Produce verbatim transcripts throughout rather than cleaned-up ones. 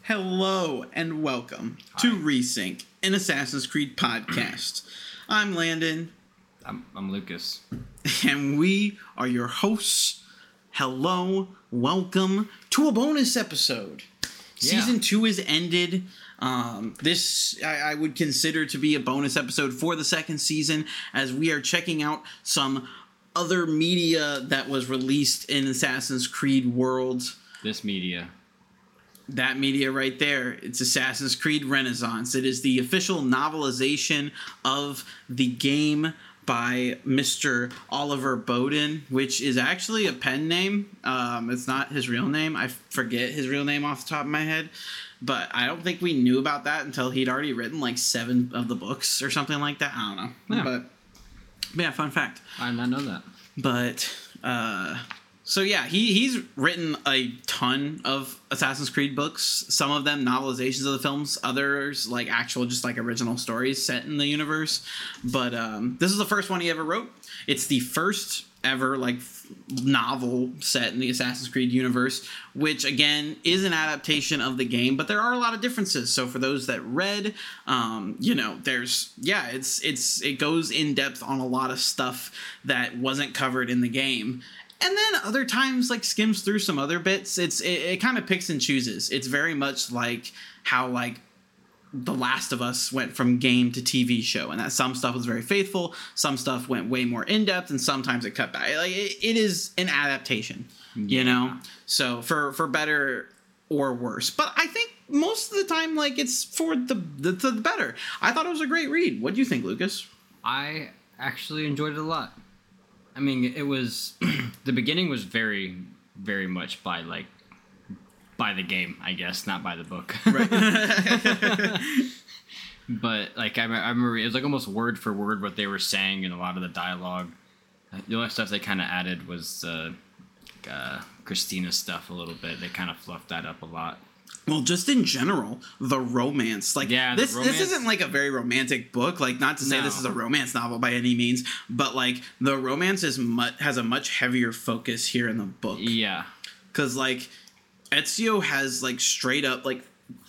Hello and welcome Hi. to Resync, an Assassin's Creed podcast. I'm Landon. I'm, I'm Lucas. And we are your hosts. Hello, welcome to a bonus episode. Yeah. Season two is ended. Um, this I, I would consider to be a bonus episode for the second season, as we are checking out some other media that was released in Assassin's Creed Worlds. This media. That media right there, it's Assassin's Creed Renaissance. It is the official novelization of the game by Mister Oliver Bowden, which is actually a pen name. Um, it's not his real name. I forget his real name off the top of my head. But I don't think we knew about that until he'd already written like seven of the books or something like that. I don't know. Yeah. But, but yeah, fun fact. I did not know that. But, uh... So yeah, he, he's written a ton of Assassin's Creed books. Some of them novelizations of the films, others like actual just like original stories set in the universe. But um, this is the first one he ever wrote. It's the first ever like novel set in the Assassin's Creed universe, which again is an adaptation of the game, but there are a lot of differences. So for those that read, um, you know, there's yeah, it's it's it goes in depth on a lot of stuff that wasn't covered in the game. And then other times, like, skims through some other bits. It's It, it kind of picks and chooses. It's very much like how, like, The Last of Us went from game to T V show. And that some stuff was very faithful. Some stuff went way more in-depth. And sometimes it cut back. Like, it, it is an adaptation, yeah. you know? So, for, for better or worse. But I think most of the time, like, it's for the, the, the better. I thought it was a great read. What do you think, Lucas? I actually enjoyed it a lot. I mean, it was the beginning was very, very much by like by the game, I guess, not by the book. Right. But like I, I remember, it was like almost word for word what they were saying in a lot of the dialogue. The only stuff they kind of added was uh, uh, Christina's stuff a little bit. They kind of fluffed that up a lot. Well, just in general, the romance. Like, yeah, this romance. This isn't like a very romantic book. Like, not to say no. this is a romance novel by any means, but like the romance is much has a much heavier focus here in the book. Yeah, because like Ezio has like straight up like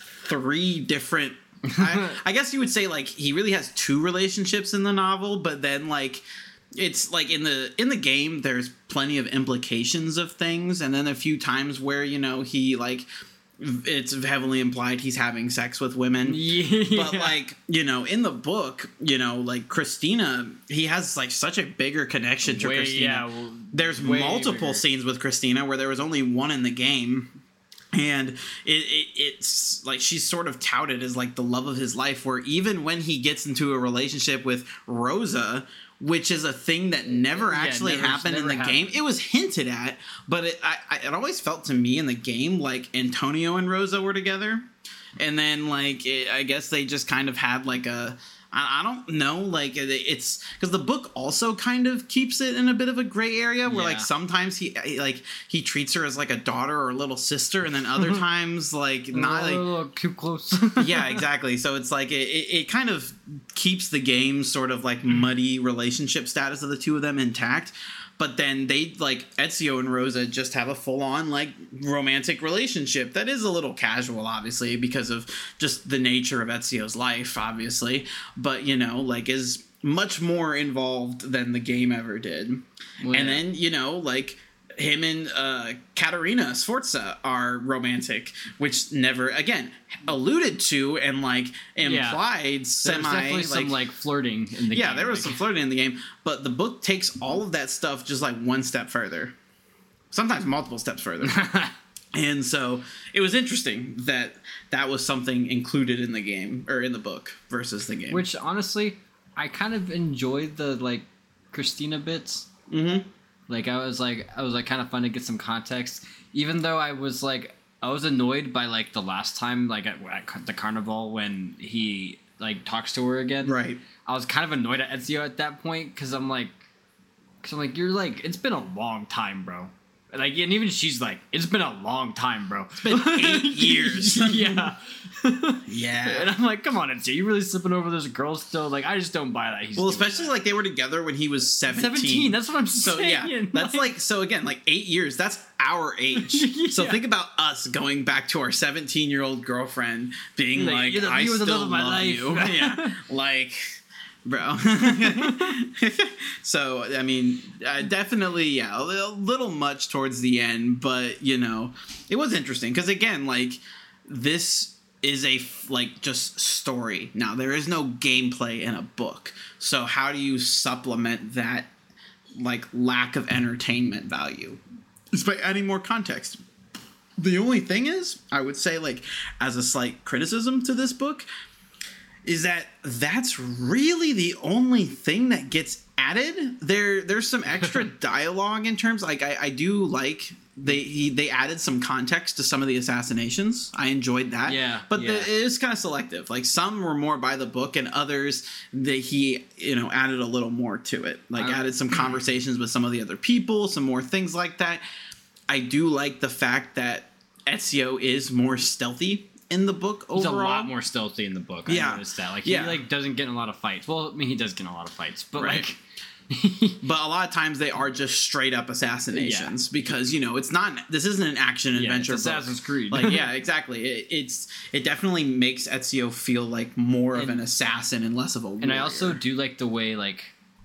three different. I, I guess you would say like he really has two relationships in the novel, but then like it's like in the in the game there's plenty of implications of things, and then a few times where you know he like. It's heavily implied he's having sex with women. Yeah. But, like, you know, in the book, you know, like, Christina, he has, like, such a bigger connection to way, Christina. Yeah, well, There's multiple bigger. scenes with Christina where there was only one in the game. And it, it it's, like, she's sort of touted as, like, the love of his life, where even when he gets into a relationship with Rosa, which is a thing that never yeah, actually never, happened never in the happened. game. It was hinted at, but it I, I, it always felt to me in the game like Antonio and Rosa were together. And then, like, it, I guess they just kind of had, like, a... I, I don't know, like, it's... Because the book also kind of keeps it in a bit of a gray area, where, yeah. like, sometimes he, like, he treats her as, like, a daughter or a little sister, and then other times, like, not, like... Oh, too close. Yeah, exactly. So it's, like, it, it kind of keeps the game sort of, like, muddy relationship status of the two of them intact. But then they, like, Ezio and Rosa just have a full-on, like, romantic relationship that is a little casual, obviously, because of just the nature of Ezio's life, obviously. But, you know, like, is much more involved than the game ever did. Well, and then, you know, like... him and uh, Caterina Sforza are romantic, which never, again, alluded to and, like, implied yeah. semi... There was definitely like, some, like, flirting in the yeah, game. Yeah, there was like. some flirting in the game, but the book takes all of that stuff just, like, one step further. Sometimes multiple steps further. And so it was interesting that that was something included in the game, or in the book, versus the game. Which, honestly, I kind of enjoyed the, like, Christina bits. Mm-hmm. Like, I was like, I was like, kind of fun to get some context, even though I was like, I was annoyed by like the last time, like at, at the carnival when he like talks to her again. Right. I was kind of annoyed at Ezio at that point because I'm like, because I'm like, you're like, it's been a long time, bro. Like, and even she's like, it's been a long time, bro. It's been eight years. Yeah. Yeah. And I'm like, come on, Ezio, you really slipping over those girls still? Like, I just don't buy that. He's well, doing especially that. like they were together when he was seventeen. seventeen, that's what I'm so saying. yeah, that's like so again like eight years. That's our age. Yeah. So think about us going back to our seventeen year old girlfriend being Like, like, you're the- I you were the still love of my love life. you. Yeah, like. Bro. So, I mean, uh, definitely, yeah, a little, little much towards the end, but, you know, it was interesting because, again, like, this is a, like, just story. Now, there is no gameplay in a book. So, how do you supplement that, like, lack of entertainment value? It's by adding more context. The only thing is, I would say, like, as a slight criticism to this book, is that that's really the only thing that gets added. There, there's some extra dialogue in terms, like I, I do like they he, they added some context to some of the assassinations. I enjoyed that. Yeah, but yeah. The, it is kind of selective. Like some were more by the book, and others that he you know added a little more to it. Like I, added some conversations with some of the other people, some more things like that. I do like the fact that Ezio is more stealthy in the book overall. He's a lot more stealthy in the book. I Yeah. noticed that. Like he Yeah. like doesn't get in a lot of fights. Well, I mean he does get in a lot of fights, but Right. like But a lot of times they are just straight up assassinations because you know it's not. This isn't an action yeah, adventure it's book. Assassin's Creed. Like yeah, exactly. It, it's it definitely makes Ezio feel like more and, of an assassin and less of a warrior. And I also do like the way like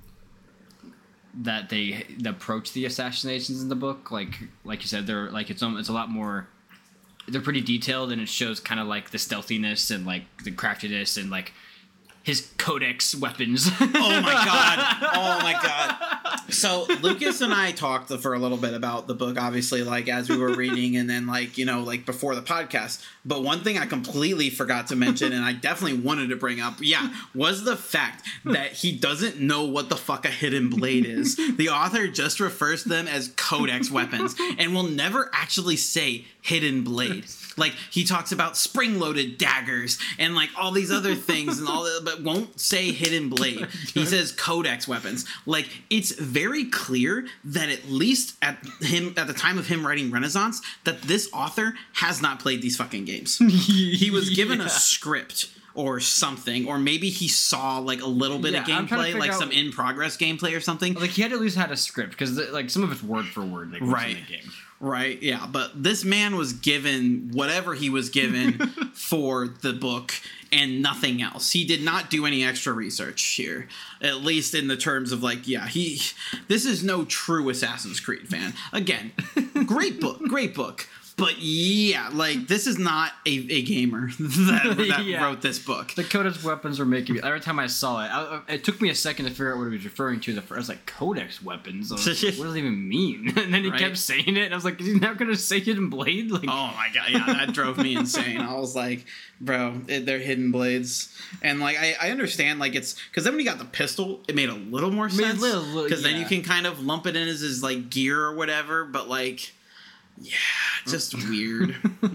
that they approach the assassinations in the book. Like like you said, they're like it's it's a lot more. They're pretty detailed, and it shows kind of like the stealthiness and like the craftiness and like his codex weapons. Oh my god! Oh my god! So Lucas and I talked for a little bit about the book, obviously, like as we were reading, and then like you know, like before the podcast. But one thing I completely forgot to mention, and I definitely wanted to bring up, yeah, was the fact that he doesn't know what the fuck a hidden blade is. The author just refers to them as codex weapons, and will never actually say hidden blade. Like he talks about spring-loaded daggers and like all these other things and all that, but won't say hidden blade. He says codex weapons. Like it's very clear that at least at him at the time of him writing Renaissance, that this author has not played these fucking games. He was given Yeah. a script or something, or maybe he saw like a little bit Yeah, of I'm trying to gameplay, like figure some out- in progress gameplay or something. Like he had at least had a script because like some of it's word for word. Like Right. in the game. Right, yeah, but this man was given whatever he was given for the book and nothing else. He did not do any extra research here, at least in the terms of like, yeah, he. This is no true Assassin's Creed fan. Again, great book, great book. But yeah, like this is not a, a gamer that, that Yeah. wrote this book. The codex weapons were making me. Every time I saw it, I, it took me a second to figure out what he was referring to. The first, I was like, codex weapons. I was like, what does it even mean? And then he Right. kept saying it, and I was like, is he not going to say hidden blade? Like, Oh my god, yeah, that drove me insane. I was like, bro, it, they're hidden blades. And like, I, I understand, like, it's because then when you got the pistol, it made a little more Made a sense. little- little- Because then yeah. you can kind of lump it in as his like gear or whatever, but like, yeah, just weird.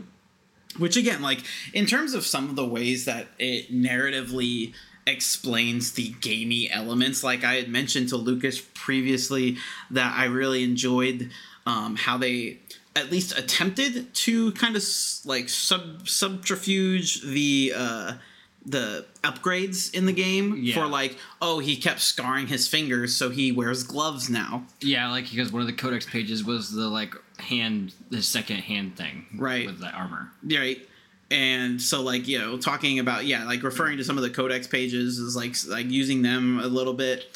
Which again, like, in terms of some of the ways that it narratively explains the gamey elements, like I had mentioned to Lucas previously, that I really enjoyed um, how they at least attempted to kind of like sub subterfuge the uh, the upgrades in the game Yeah. for like, oh, he kept scarring his fingers, so he wears gloves now. yeah, like because one of the codex pages was the like hand, the second hand thing, Right. with the armor. Right. And so like, you know, talking about, yeah, like referring to some of the codex pages is like like using them a little bit.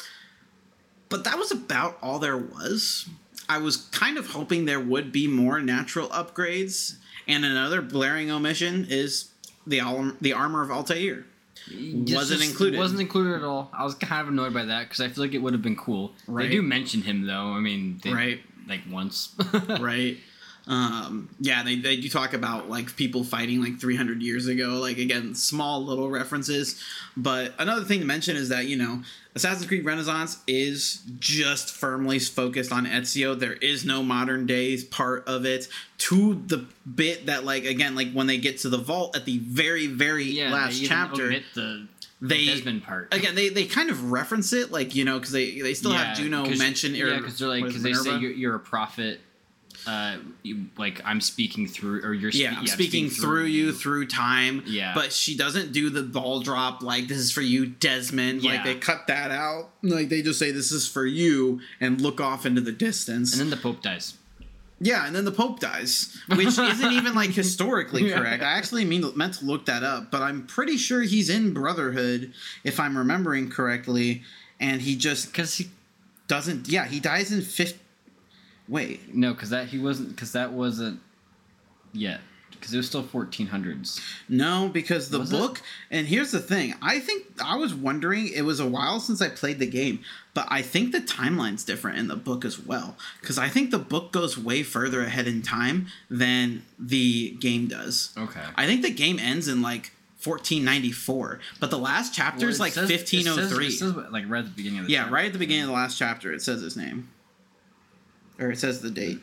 But that was about all there was. I was kind of hoping there would be more natural upgrades. And another blaring omission is the al- the armor of Altair. Just- Wasn't just included. Wasn't included at all. I was kind of annoyed by that because I feel like it would have been cool. Right. They do mention him though. I mean, they, Right. like once. Right. Um, yeah, they, they do talk about like people fighting like three hundred years ago. Like again, small little references. But another thing to mention is that, you know, Assassin's Creed Renaissance is just firmly focused on Ezio. There is no modern days part of it, to the bit that like again, like when they get to the vault at the very very yeah, last they even chapter, omit the they Desmond part again they, they kind of reference it, like, you know, because they they still have Juno 'cause- mention yeah, because they're like what is because they say Minerva? you're, you're a prophet. uh, you, like I'm speaking through, or you're spe- yeah, I'm yeah, speaking, speaking through, through you through time. Yeah, but she doesn't do the ball drop like this is for you, Desmond. Yeah. Like they cut that out. Like they just say this is for you and look off into the distance. And then the Pope dies. Yeah, and then the Pope dies, which isn't even like historically yeah. correct. I actually mean, meant to look that up, but I'm pretty sure he's in Brotherhood, if I'm remembering correctly, and he just because he doesn't. Yeah, he dies in fifth. Wait, no, because that he wasn't because that wasn't yet. Because it was still fourteen hundreds. No, because the was book... it? And here's the thing. I think... I was wondering... It was a while since I played the game. But I think the timeline's different in the book as well. Because I think the book goes way further ahead in time than the game does. Okay. I think the game ends in, like, fourteen ninety-four. But the last chapter is, well, like, says, fifteen oh three. It says, it says, like, right at the beginning of the Yeah, chapter. right at the beginning of the last chapter, it says his name. Or it says the date.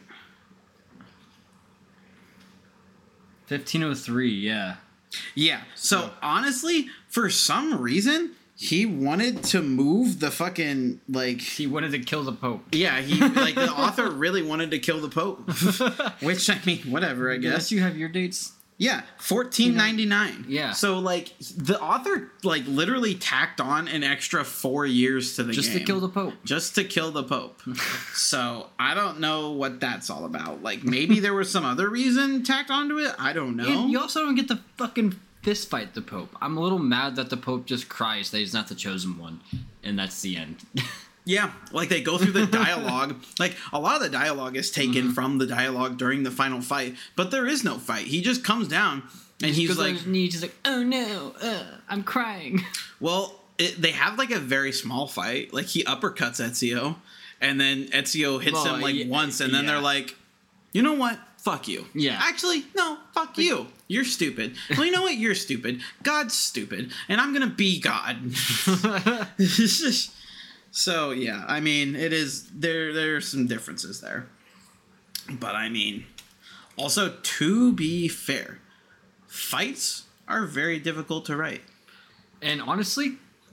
fifteen oh three, yeah. Yeah. So, so, honestly, for some reason, he wanted to move the fucking, like... He wanted to kill the Pope. Yeah, he, like, the author really wanted to kill the Pope. Which, I mean, whatever, I guess. Unless you have your dates... Yeah, fourteen ninety-nine. Yeah. So, like, the author, like, literally tacked on an extra four years to the Just game. Just to kill the Pope. Just to kill the Pope. So, I don't know what that's all about. Like, maybe there was some other reason tacked onto it? I don't know. And you also don't get to fucking fist fight the Pope. I'm a little mad that the Pope just cries that he's not the chosen one. And that's the end. Yeah, like they go through the dialogue. Like a lot of the dialogue is taken mm-hmm. from the dialogue during the final fight, but there is no fight. He just comes down and he he's like, on his knees, he's like, "Oh no, uh, I'm crying." Well, it, they have like a very small fight. Like he uppercuts Ezio, and then Ezio hits well, him like yeah, once, and then yeah. they're like, "You know what? Fuck you." Yeah. Actually, no, fuck you. You're stupid. Well, you know what? You're stupid. God's stupid, and I'm gonna be God. It's just. So, yeah, I mean, it is, there, there are some differences there. But, I mean, also, to be fair, fights are very difficult to write. And honestly,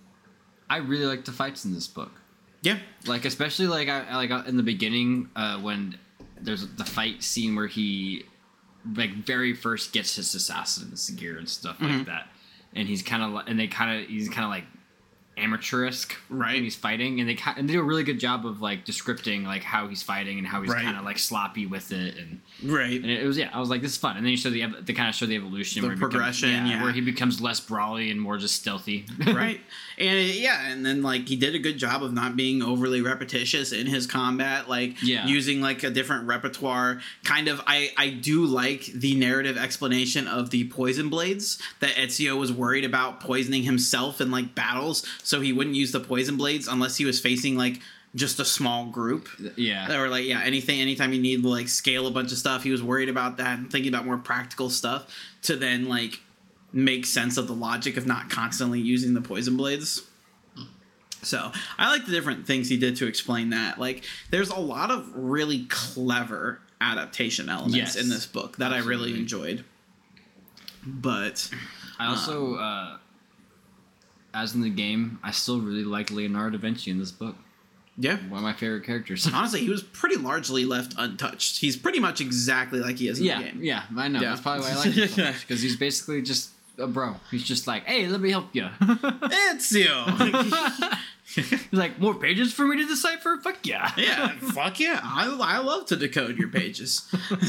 I really like the fights in this book. Yeah. Like, especially, like, I, like in the beginning, uh, when there's the fight scene where he, like, very first gets his assassin's gear and stuff mm-hmm. like that. And he's kind of, and they kind of, he's kind of, like, amateurisk, right? And he's fighting, and they and they do a really good job of like descripting like how he's fighting and how he's right. kind of like sloppy with it, and right. And it was yeah, I was like, this is fun. And then you show the they kind of show the evolution, the where progression, becomes, yeah, yeah, where he becomes less brawly and more just stealthy, right? And yeah, and then like he did a good job of not being overly repetitious in his combat, like yeah. using like a different repertoire. Kind of, I I do like the narrative explanation of the poison blades that Ezio was worried about poisoning himself in like battles. So he wouldn't use the poison blades unless he was facing like just a small group. Yeah. Or like, yeah, anything, anytime you need to like scale a bunch of stuff, he was worried about that and thinking about more practical stuff to then like make sense of the logic of not constantly using the poison blades. So I like the different things he did to explain that. Like there's a lot of really clever adaptation elements yes. in this book that Absolutely. I really enjoyed. But I also, um, uh, as in the game, I still really like Leonardo da Vinci in this book. Yeah. One of my favorite characters. Honestly, he was pretty largely left untouched. He's pretty much exactly like he is in yeah, the game. Yeah, I know. Yeah. That's probably why I like him so much. Because he's basically just a bro. He's just like, hey, let me help you. Ezio! He's like, more pages for me to decipher? Fuck yeah. Yeah, fuck yeah. I, I love to decode your pages.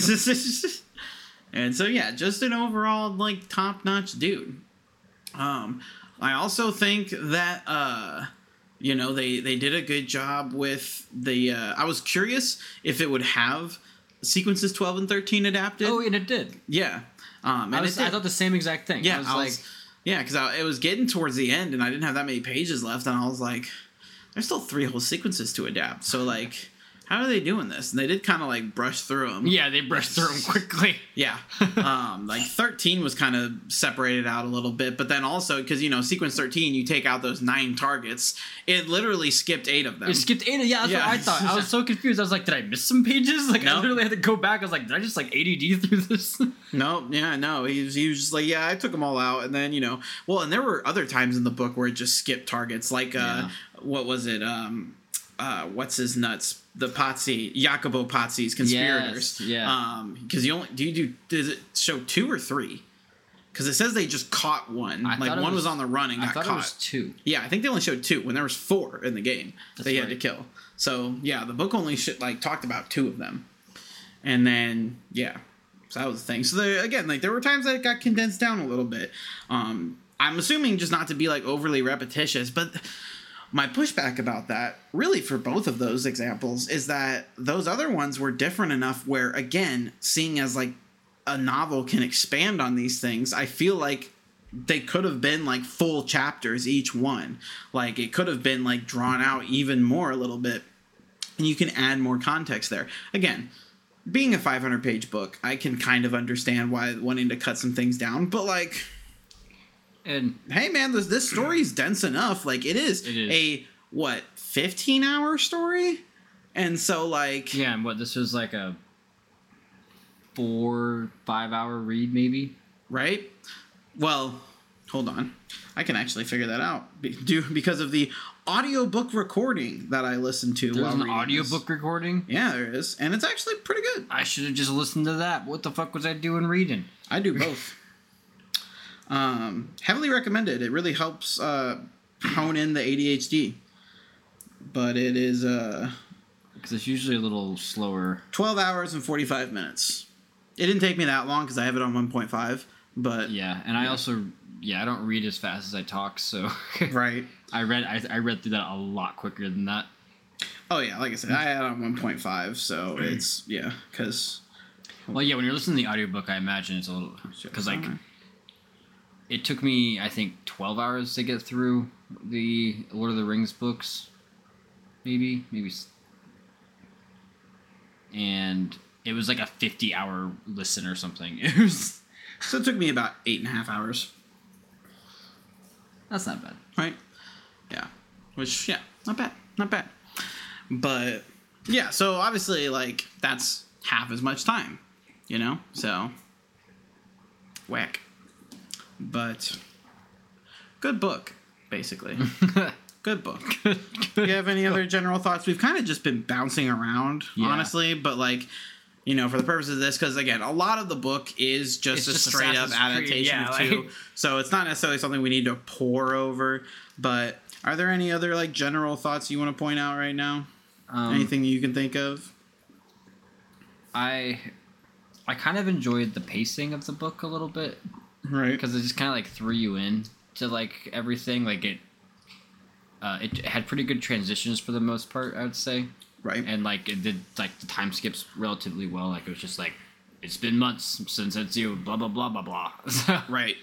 And so, yeah, just an overall, like, top-notch dude. Um... I also think that, uh, you know, they, they did a good job with the... Uh, I was curious if it would have sequences twelve and thirteen adapted. Oh, and it did. Yeah. Um, and I, was, it did. I thought the same exact thing. Yeah, I was I like... Was, yeah, because it was getting towards the end, and I didn't have that many pages left, and I was like, there's still three whole sequences to adapt. So, like... How are they doing this? And they did kind of like brush through them. Yeah, they brushed through them quickly. Yeah. Um, like thirteen was kind of separated out a little bit, but then also because, you know, sequence thirteen, you take out those nine targets. It literally skipped eight of them. It skipped eight. Yeah, that's yeah. what I thought. I was so confused. I was like, did I miss some pages? Like, no. I literally had to go back. I was like, did I just like A D D through this? No, yeah, no. He was, he was just like, yeah, I took them all out. And then, you know, well, and there were other times in the book where it just skipped targets. Like, uh, yeah. what was it? Um, uh, what's his nuts? The Pazzi, Jacopo Pazzi's conspirators. Yes, yeah. Um, because you only do you do does it show two or three? Because it says they just caught one. I like one was, was on the run and I got thought caught. it was two. Yeah, I think they only showed two when there was four in the game. That's they had right. to kill. So yeah, the book only sh- like talked about two of them, and then yeah, so that was the thing. So there, again, like there were times that it got condensed down a little bit. Um, I'm assuming just not to be like overly repetitious, but my pushback about that, really for both of those examples, is that those other ones were different enough where, again, seeing as like a novel can expand on these things, I feel like they could have been like full chapters each one. Like it could have been like drawn out even more a little bit, and you can add more context there. Again, being a five hundred page book, I can kind of understand why wanting to cut some things down, but like, And hey man, this this story's dense enough. Like it is, It is. a what fifteen hour story, and so like yeah, and what this was like a four five hour read maybe. right. Well, hold on, I can actually figure that out Be- do because of the audiobook recording that I listened to. There's while an reading audiobook this. recording. Yeah, there is, and it's actually pretty good. I should have just listened to that. What the fuck was I doing reading? I do both. um, heavily recommended. It really helps uh, hone in the A D H D. But it is uh, Because it's usually a little slower. twelve hours and forty-five minutes. It didn't take me that long because I have it on one point five. But Yeah, and I also yeah I don't read as fast as I talk, so right. I read I, I read through that a lot quicker than that. Oh yeah, like I said, I had it on one point five, so it's yeah, because Well, yeah, when you're listening to the audiobook, I imagine it's a little because like it took me I think twelve hours to get through the Lord of the Rings books, maybe maybe, s- and it was like a fifty hour listen or something. It was so it took me about eight and a half hours. that's not bad. Right? Yeah. Which, yeah, not bad. Not bad. But, yeah, so obviously, like, that's half as much time, you know? So, whack. But, good book, basically. Good book. Do you have any other general thoughts? We've kind of just been bouncing around, Yeah. honestly, but, like, you know, for the purpose of this, because, again, a lot of the book is just It's a just straight-up Assassin's Creed, adaptation yeah, of like- two. So it's not necessarily something we need to pour over, but are there any other, like, general thoughts you want to point out right now? Um, Anything you can think of? I I kind of enjoyed the pacing of the book a little bit Right. because it just kind of like threw you in to like everything. Like it, uh, it had pretty good transitions for the most part, I would say, Right. and like it did like the time skips relatively well. Like it was just like it's been months since it's you, blah blah blah blah blah. So- Right.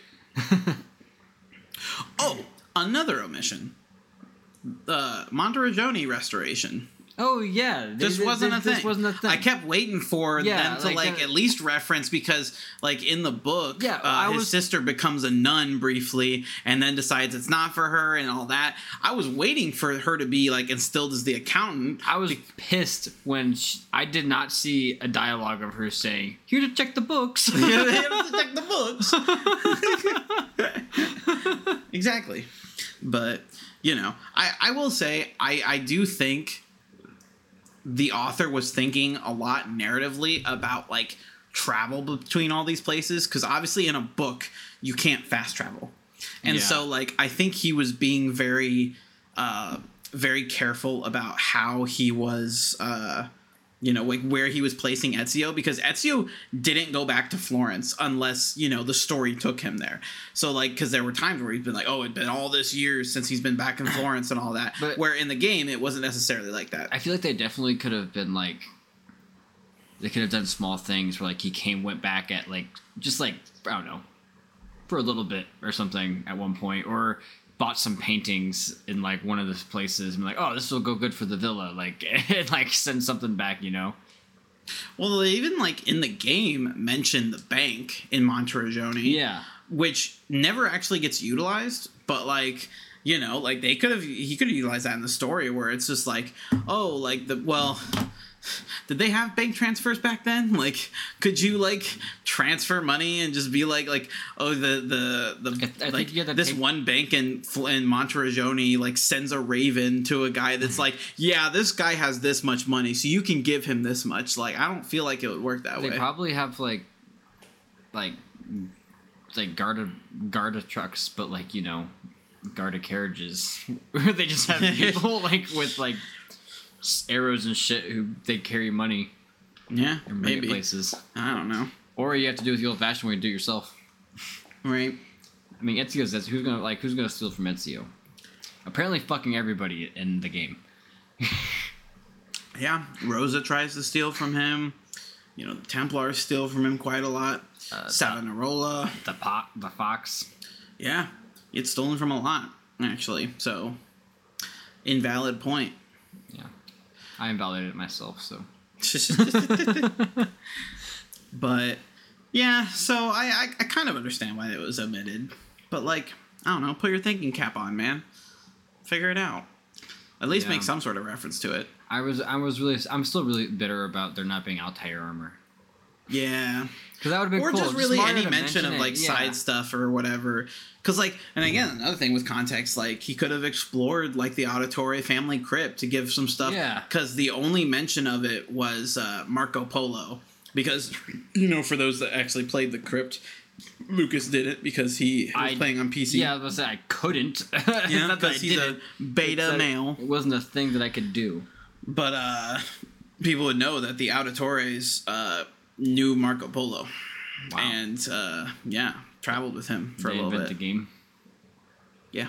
Oh, another omission. The Monteriggioni restoration. Oh yeah, they- This they- wasn't they- a thing. This wasn't a thing. I kept waiting for Yeah, them to like, like uh, at least reference because like in the book, Yeah, uh, I his was- sister becomes a nun briefly and then decides it's not for her and all that. I was waiting for her to be like instilled as the accountant. I was pissed when sh I did not see a dialogue of her saying, "Here to check the books." You have to check the books. Exactly. But, you know, I, I will say, I, I do think the author was thinking a lot narratively about, like, travel between all these places. Because obviously in a book, you can't fast travel. And Yeah. so, like, I think he was being very, uh, very careful about how he was... Uh, you know, like where he was placing Ezio, because Ezio didn't go back to Florence unless, you know, the story took him there. So, like, because there were times where he's been like, oh, it's been all this years since he's been back in Florence and all that. But- where in the game, it wasn't necessarily like that. I feel like they definitely could have been like, they could have done small things where like he came, went back at like, just like, I don't know, for a little bit or something at one point, or bought some paintings in like one of the places and be like, oh, this will go good for the villa, like, and like send something back, you know? Well, they even, like, in the game mentioned the bank in Monteriggioni. Yeah. Which never actually gets utilized, but, like, you know, like, they could have, he could have utilized that in the story where it's just like, oh, like, the, well... did they have bank transfers back then? Like, could you like transfer money and just be like, like, oh, the the the I, I like think you had to this take- one bank in in Monterrejoni like sends a raven to a guy that's like, yeah, this guy has this much money, so you can give him this much. Like, I don't feel like it would work that They way. probably have like, like, like Garda Garda trucks, but like you know, Garda carriages where they just have people like with like arrows and shit who they carry money Yeah, and bring it maybe. places. I don't know. Or you have to do it the old-fashioned way and do it yourself. Right. I mean, Ezio's that's who's gonna like who's gonna steal from Ezio? Apparently, fucking everybody in the game. Yeah, Rosa tries to steal from him. You know, the Templars steal from him quite a lot. Uh, Savonarola. The pot, the fox. Yeah, it's stolen from a lot, actually. So, invalid point. Yeah, I invalidated it myself. So, But, yeah, so I, I, I kind of understand why it was omitted. But, like, I don't know, put your thinking cap on, man. Figure it out. At least Yeah. make some sort of reference to it. I was I was really I'm still really bitter about there not being Altair armor Yeah. because that would have been Or cool. just really Mario any to mention of it, like yeah. side stuff or whatever. Because like, and again, another thing with context, like he could have explored like the Auditore family crypt to give some stuff. Yeah. Because the only mention of it was uh, Marco Polo. Because you know, for those that actually played the crypt, Lucas did it because he was I- playing on P C. Yeah, I was gonna say I couldn't. Yeah, Not that I because he's a didn't. beta It's that male. It wasn't a thing that I could do. But uh, people would know that the Auditores uh, knew Marco Polo. Wow. And uh, yeah, traveled with him for they a little invent bit. the game. Yeah.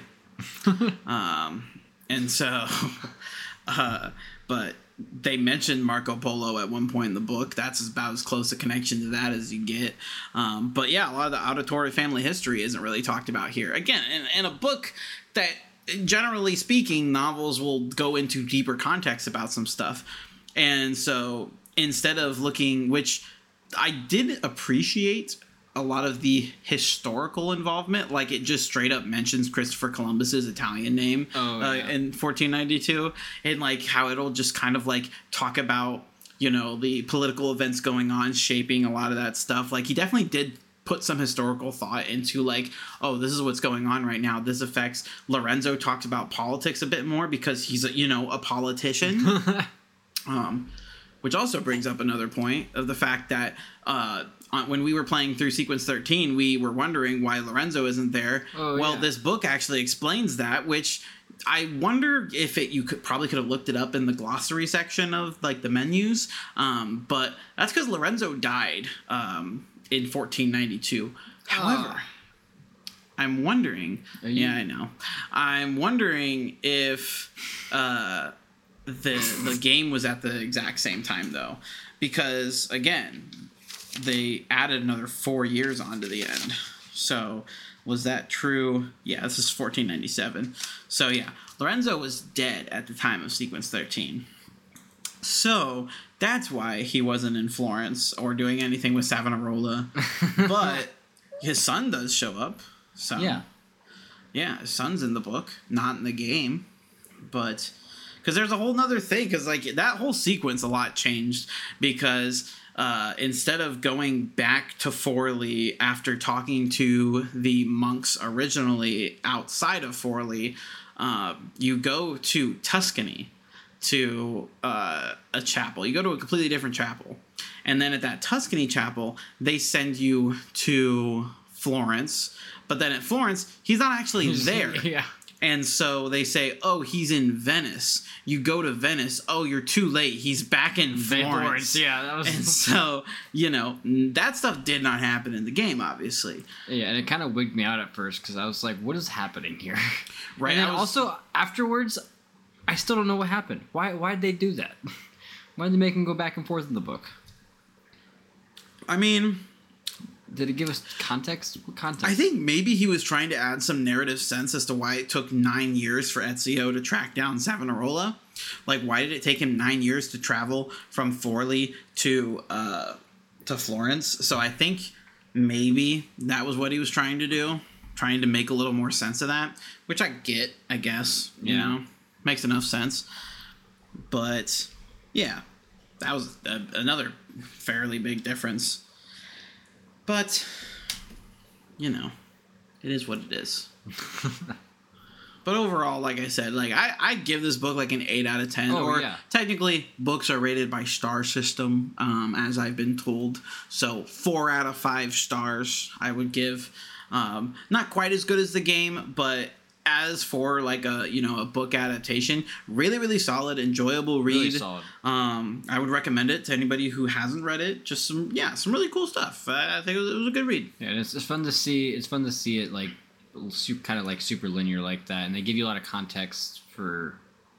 um, and so, uh, but they mentioned Marco Polo at one point in the book. That's about as close a connection to that as you get. Um, but yeah, a lot of the Auditore family history isn't really talked about here. Again, in, in a book that, generally speaking, novels will go into deeper context about some stuff. And so instead of looking, which I did appreciate a lot of the historical involvement, like it just straight up mentions Christopher Columbus's Italian name Oh, uh, yeah. in fourteen ninety-two, and like how it'll just kind of like talk about, you know, the political events going on shaping a lot of that stuff. Like he definitely did put some historical thought into like, oh, this is what's going on right now. This affects Lorenzo. Talked about politics a bit more because he's a, you know, a politician. um, which also brings up another point of the fact that uh, on- when we were playing through Sequence thirteen, we were wondering why Lorenzo isn't there. Oh, well, yeah. this book actually explains that, which I wonder if it you could probably could have looked it up in the glossary section of like the menus. Um, but that's because Lorenzo died um, in fourteen ninety-two. However, I'm wondering. Are you- Yeah, I know. I'm wondering if uh, the the game was at the exact same time though, because again, they added another four years onto the end. So was that true? Yeah, this is fourteen ninety-seven. So yeah, Lorenzo was dead at the time of Sequence thirteen. So that's why he wasn't in Florence or doing anything with Savonarola. But his son does show up. So Yeah. yeah, his son's in the book, not in the game. But because there's a whole nother thing, because like that whole sequence a lot changed because uh, instead of going back to Forley after talking to the monks originally outside of Forley, uh, you go to Tuscany to uh, a chapel. You go to a completely different chapel. And then at that Tuscany chapel, they send you to Florence. But then at Florence, he's not actually there. Yeah. And so they say, oh, he's in Venice. You go to Venice. Oh, you're too late. He's back in Florence. Yeah, that was. And so, you know, that stuff did not happen in the game, obviously. Yeah, and it kind of wigged me out at first because I was like, "What is happening here?" Right. And then I was- also afterwards, I still don't know what happened. Why? Why did they do that? Why did they make him go back and forth in the book? I mean, Did it give us context? What context? I think maybe he was trying to add some narrative sense as to why it took nine years for Ezio to track down Savonarola. Like, why did it take him nine years to travel from Forlì to uh, to Florence? So I think maybe that was what he was trying to do, trying to make a little more sense of that, which I get, I guess. You Yeah. know, makes enough sense. But yeah, that was a, another fairly big difference. But, you know, it is what it is. But overall, like I said, like I I give this book like an eight out of ten. Oh, or yeah. technically, books are rated by star system, um, as I've been told. So four out of five stars I would give. Um, not quite as good as the game, but as for like a you know a book adaptation, really really solid, enjoyable read. Really solid. Um, I would recommend it to anybody who hasn't read it. Just some yeah, some really cool stuff. I, I think it was, it was a good read. Yeah, it's, it's fun to see. It's fun to see it like. Super, kind of like super linear like that, and they give you a lot of context for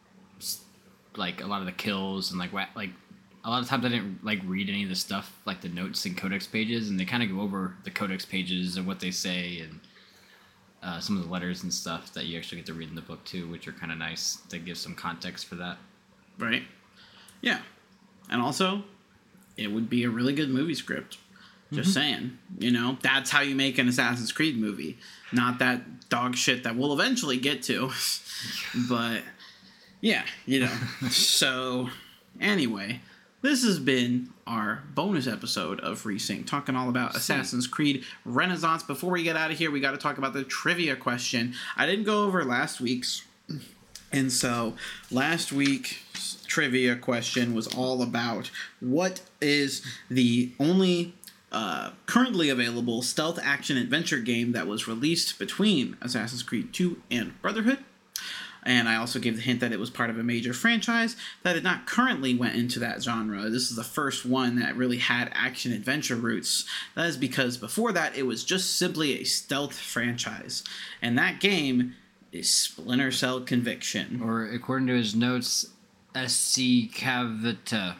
like a lot of the kills and like like a lot of times I didn't like read any of the stuff like the notes and codex pages, and they kind of go over the codex pages and what they say and uh, some of the letters and stuff that you actually get to read in the book too, which are kind of nice to give some context for that. Right. Yeah, and also it would be a really good movie script. Just mm-hmm. saying, you know, that's how you make an Assassin's Creed movie. Not that dog shit that we'll eventually get to. But, yeah, you know. So, anyway, this has been our bonus episode of Resync, talking all about Assassin's Creed Renaissance. Before we get out of here, we got to talk about the trivia question. I didn't go over last week's. And so, last week's trivia question was all about what is the only... Uh, currently available stealth action adventure game that was released between Assassin's Creed two and Brotherhood. And I also gave the hint that it was part of a major franchise that had not currently went into that genre. This is the first one that really had action adventure roots. That is because before that it was just simply a stealth franchise. And that game is Splinter Cell Conviction. Or according to his notes, S C Cavita.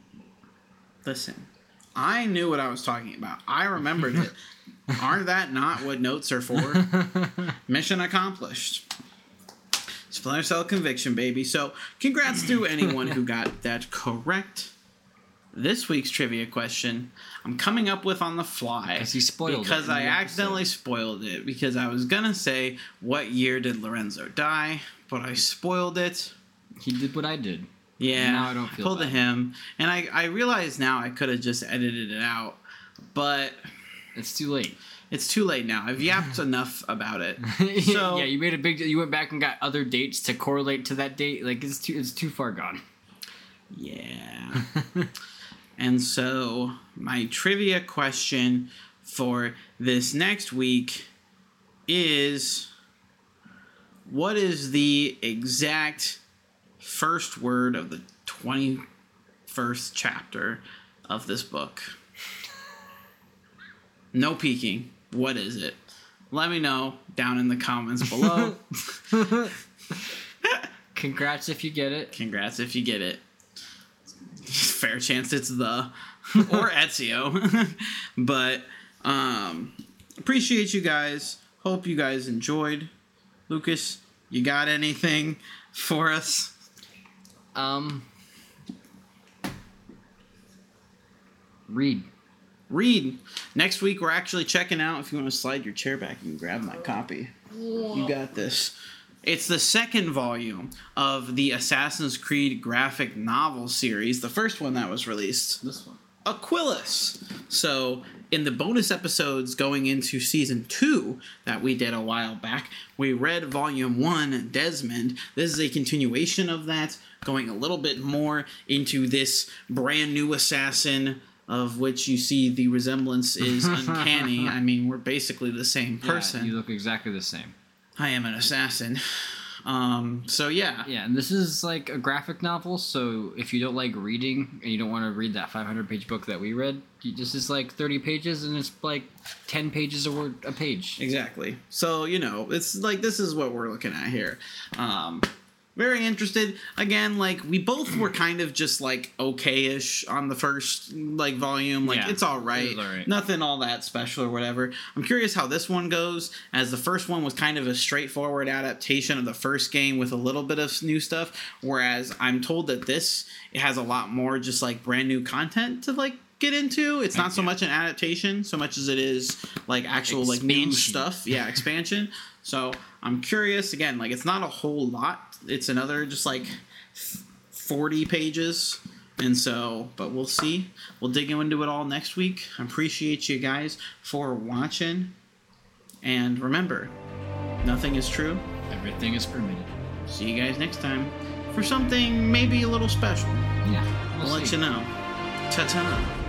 Listen. I knew what I was talking about. I remembered it. Aren't that not what notes are for? Mission accomplished. Splinter Cell Conviction, baby. So, congrats to anyone who got that correct. This week's trivia question, I'm coming up with on the fly. Because he spoiled Because it I accidentally spoiled it. Because I was going to say, what year did Lorenzo die? But I spoiled it. He did what I did. Yeah, now I don't feel pulled bad. to him, and I, I realize now I could have just edited it out, but it's too late. It's too late now. I've yapped enough about it. So yeah, you made a big. You went back and got other dates to correlate to that date. Like it's too. It's too far gone. Yeah. And so my trivia question for this next week is, what is the exact first word of the twenty-first chapter of this book? No peeking. What is it? Let me know down in the comments below. Congrats if you get it. Congrats if you get it. Fair chance it's the or Ezio. But um appreciate you guys. Hope you guys enjoyed. Lucas, you got anything for us? Um, read. Read. Next week, we're actually checking out. If you want to slide your chair back, you can grab my copy. You got this. It's the second volume of the Assassin's Creed graphic novel series. The first one that was released. This one. Aquilus. So, in the bonus episodes going into season two that we did a while back, we read volume one, Desmond. This is a continuation of that, going a little bit more into this brand new assassin, of which you see the resemblance is uncanny. I mean, we're basically the same person. Yeah, you look exactly the same. I am an assassin. Um, so yeah. Yeah, and this is like a graphic novel, so if you don't like reading and you don't want to read that five hundred page book that we read, you, this is like thirty pages and it's like ten pages a word a page. Exactly. So, you know, it's like this is what we're looking at here. Um, very interested. Again, like we both were kind of just like okay-ish on the first like volume. Like yeah, it's all right. it was all right. Nothing all that special or whatever. I'm curious how this one goes, as the first one was kind of a straightforward adaptation of the first game with a little bit of new stuff, whereas I'm told that this it has a lot more just like brand new content to like get into. It's not so much an adaptation so much as it is like actual like new stuff. Yeah, expansion. So I'm curious. Again, like it's not a whole lot. It's another just like forty pages And so, but we'll see. We'll dig into it all next week. I appreciate you guys for watching. And remember, nothing is true. Everything is permitted. See you guys next time for something maybe a little special. Yeah, We'll, we'll let you know. Ta-ta.